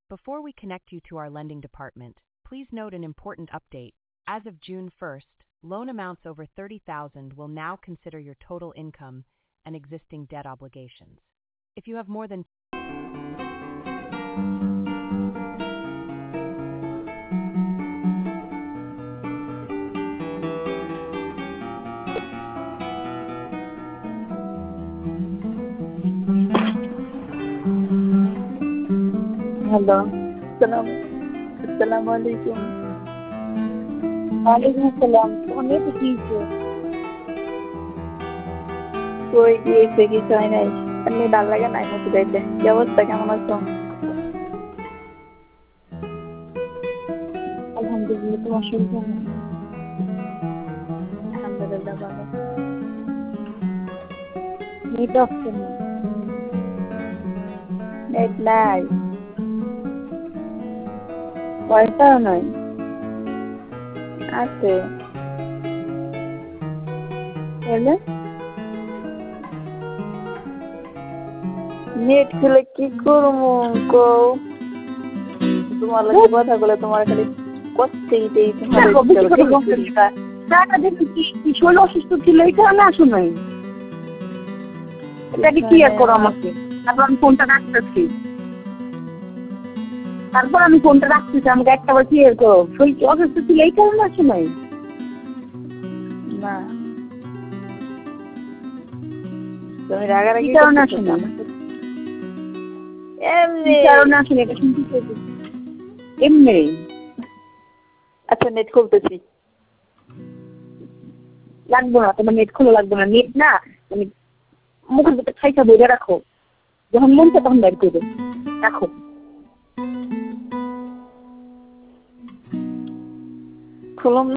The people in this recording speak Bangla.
Before we connect you to our lending department, please note an important update. As of June 1st, loan amounts over $30,000 will now consider your total income and existing debt obligations. If you have more than hello আসসালামু আলাইকুম। ওয়ালাইকুম আসসালাম। ফোনে তো কি কই গিয়েছে কিছু হয় নাই, আপনি ডাল লাগে নাই মতো যাইতে। কি অবস্থা, কেমন আছো? আলহামদুলিল্লাহ, তোমার শরীর কেমন? আলহামদুলিল্লাহ ভালো। নেট অফ কেন? নেট নাই, পয়সাও নাই। আছে বলে নেট খুলে কি করবো কও? তোমার লাগে কথা বলে তোমার খালি করতেই দেই। কি শরীর অসুস্থ ছিল এই কারণে আসো নাই? এটাকে কি আর করো আমাকে? তারপর আমি ফোনটা রাখতেছি, আমাকে একটা বার ক্লিয়ার করো। শরীর অসুস্থ ছিল এই কারণে আসো নাই? না, তুমি রাগারাগি কারণে আসো না। এমনি কারণে আসো না, এটা শুনতে চাইছি। এমনি আচ্ছা, নেট খুলতেছি। লাগবো না তোমার নেট খোলা, লাগবো না। নেট না, তুমি মুখের ভিতরে খাইটা বইরে রাখো, যখন মন চায় তখন বের করবে। রাখো। খুলুন।